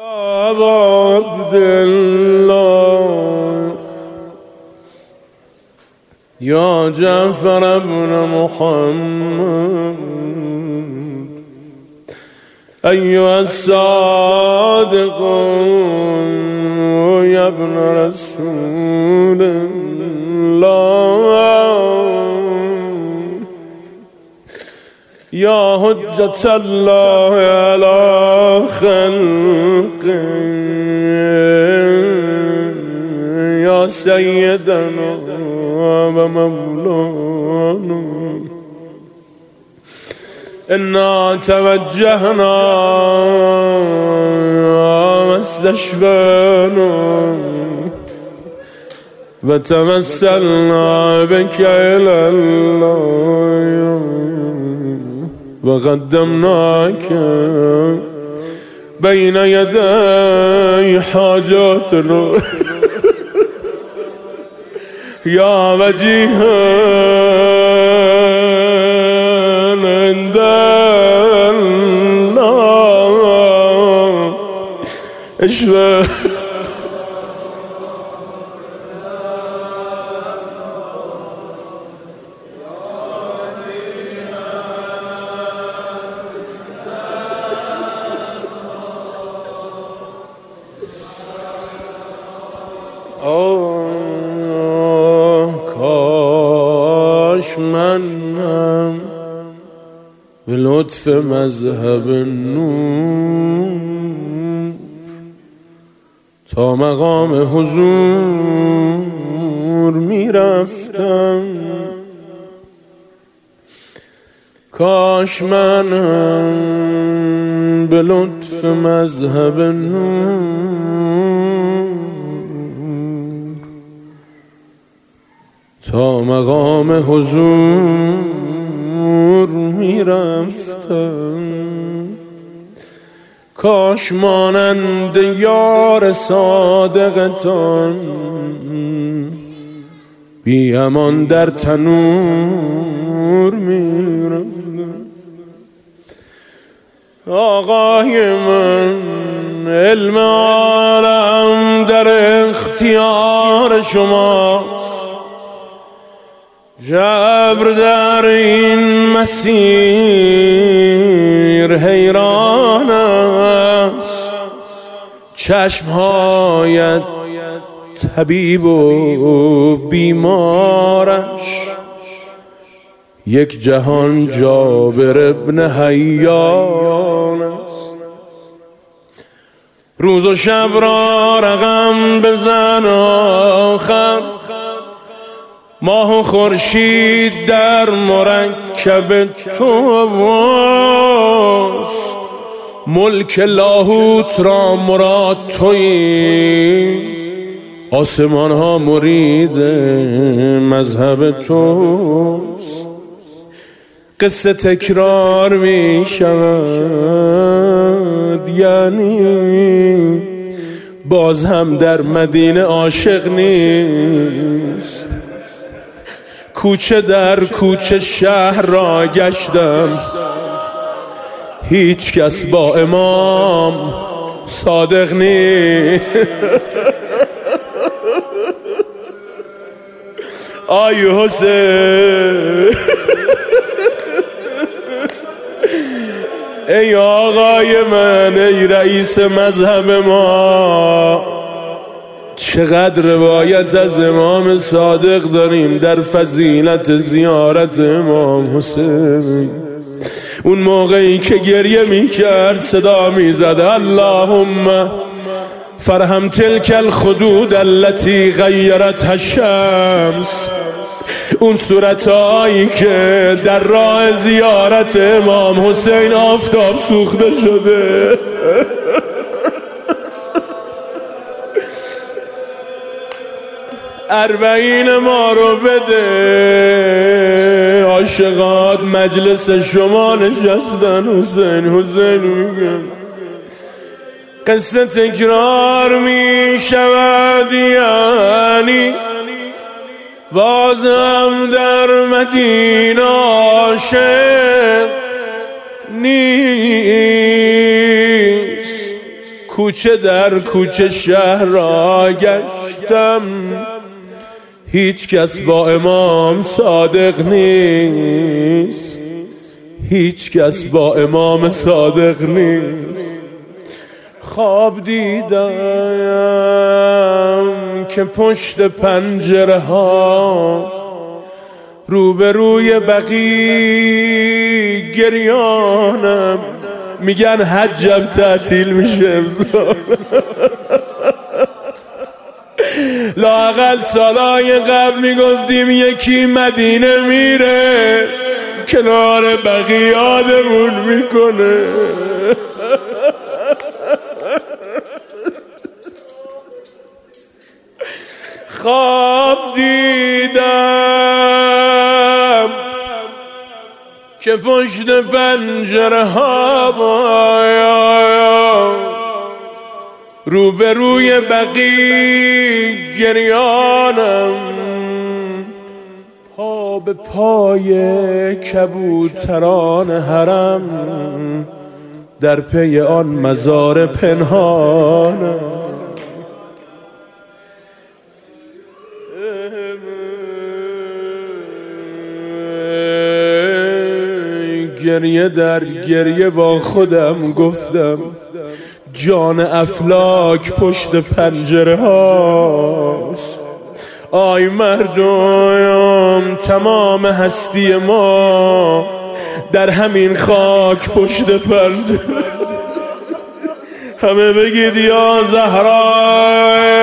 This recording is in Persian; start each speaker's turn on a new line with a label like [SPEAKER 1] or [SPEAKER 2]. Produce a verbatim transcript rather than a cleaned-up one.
[SPEAKER 1] أبا عبد الله يا جعفر بن محمد أيها الصادق يا ابن رسول الله يا حجة الله على خلقه يا سيدنا ومولانا إنا توجهنا واستشفينا وتوسلنا بك إلى الله وقدمناك بين يدي حاجات الروح يا وجيها عند الله اشفى کاش منم به لطف مذهب نور تا مقام حضور میرفتم کاش منم به لطف مذهب نور تا مقام حضور میرفتم کاش مانند یار صادقتان بی امان در تنور میرفتم آقای من علم عالم در اختیار شماست جبر در این مسیر حیران است چشمهایت طبیب و بیمارش یک جهان جابر ابن حیان است روز و شب را رقم بزن آخر ماه و خورشید در مرکب توست ملک لاهوت را مراد تویی آسمان ها مرید مذهب توست قصه تکرار می شود یعنی باز هم در مدینه عاشق نیست کوچه در کوچه شهر را گشتم هیچ کس با امام صادق نیست آی حسین ای آقای من ای رئیس مذهب ما چقدر روایت از امام صادق داریم در فضیلت زیارت امام حسین اون موقعی که گریه میکرد صدا میزد اللهم فرهم تلک الخدود التي غیرتها الشمس اون صورتهایی که در راه زیارت امام حسین آفتاب سوخته شده اربعین ما رو بده عاشقات مجلس شما نشستن حسین حسین میگن قصه تکرار می شود یعنی بازم در مدینه عاشق نیست کوچه در کوچه شهر را گشتم، هیچ کس با امام صادق نیست، هیچ کس با امام صادق نیست. خواب دیدم که پشت پنجره ها روبروی بقی گریانم، میگن حجم تعطیل میشه امسال. لااقل سالای قبل میگفتیم یکی مدینه میره کنار بقی یادمون میکنه. خواب دیدم که پشت پنجره ها روبروی بقی گریانم، پا به پای کبوتران حرم در پی آن مزار پنهانم. گریه در گریه با خودم گفتم جان افلاک پشت پنجره هاست. آی مردم، تمام هستی ما در همین خاک پشت پنجره. همه بگید یا زهرا